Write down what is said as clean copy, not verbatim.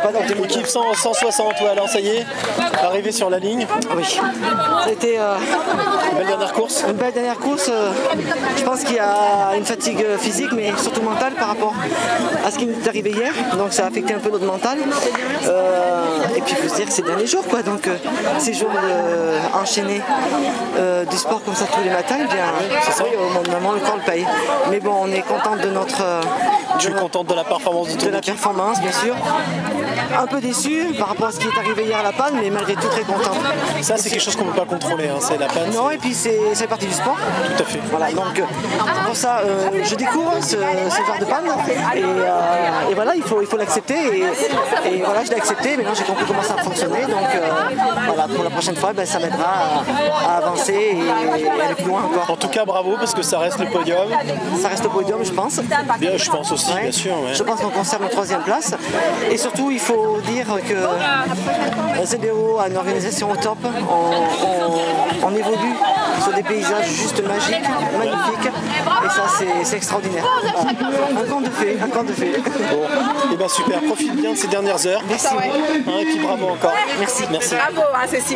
pas dans le Équipe 160, ouais, alors ça y est, arrivé sur la ligne. Oui, c'était Une belle dernière course. une belle dernière course. Je pense qu'il y a une fatigue physique, mais surtout mentale par rapport à ce qui nous est arrivé hier. Donc ça a affecté un peu notre mental. Et puis il faut se dire que c'est dernier jour, quoi. Donc ces jours enchaînés du sport comme ça tous les matins, eh bien, c'est ça, au moment le corps le paye. Mais bon, on est contente de notre... Tu es contente de la performance de ton de la équipe? performance, bien sûr. Un peu déçu par rapport à ce qui est arrivé hier à la panne, mais malgré tout très content. Ça, c'est quelque chose qu'on ne peut pas contrôler, hein, c'est la panne. Non, et puis c'est partie du sport. Tout à fait. Voilà, donc pour ça, je découvre ce genre de panne et voilà, il faut l'accepter et voilà, je l'ai accepté. Maintenant, j'ai compris comment ça fonctionnait. Donc voilà, pour la prochaine fois, ça m'aidera à avancer et aller plus loin encore. En tout cas, bravo, parce que ça reste le podium. Ça reste au podium, je pense. Bien, je pense aussi, Ouais. bien sûr. Ouais. Je pense qu'on conserve la 3e place. Et surtout, il faut dire que ZBO a une organisation au top. On évolue sur des paysages juste magiques, magnifiques. Et ça, c'est extraordinaire. Un conte de fées, un conte de fées. Bon, et bien super, profite bien de ces dernières heures. Merci. Hein, et puis bravo encore. Merci. Merci. Bravo, hein, Cécile.